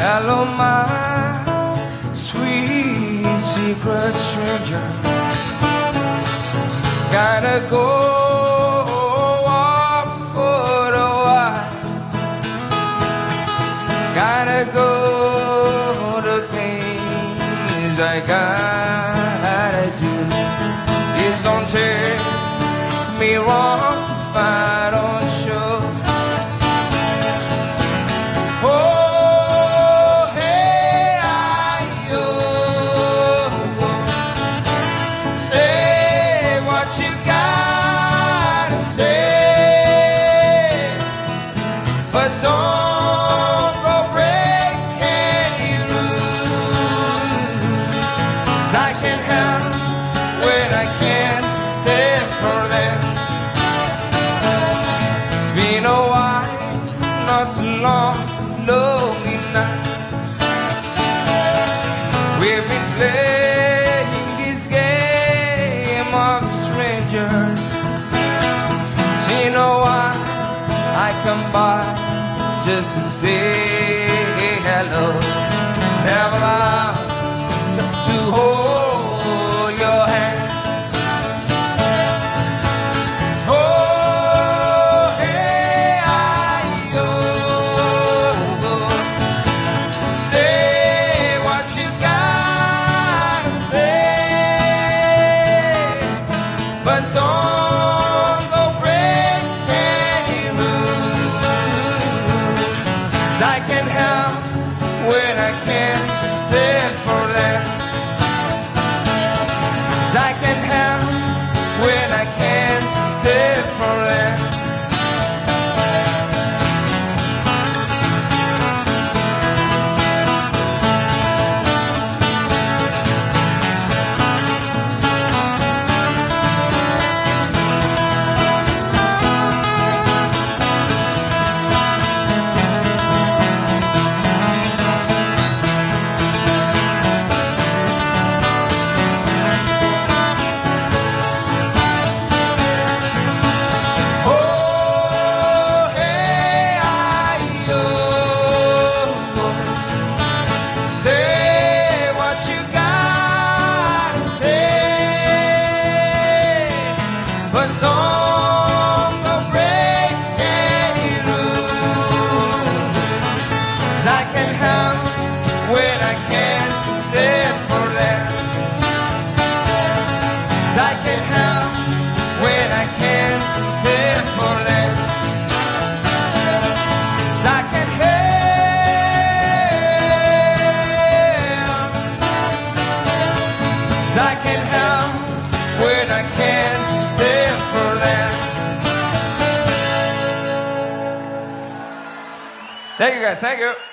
Hello, my sweet secret stranger. Gotta go off for a while. Gotta go to things I gotta do. Please don't take me wrong if I don't show. I can't help when I can't stand for them. It's been a while, not too long, long enough. We've been playing this game of strangers. You know why I come by just to say hello. Never lost to hold your hand. Oh, hey, say what you gotta say, but don't go break any rules. 'Cause I can't help when I can't stand for them. I can help when I can't stand for them. Say what you gotta say, but don't go break any rules. 'Cause I can't help when I can't stand for them. 'Cause I can't help when I can't stand for them. 'Cause I can't help. I can't help when I can't stand for them. Thank you guys, thank you.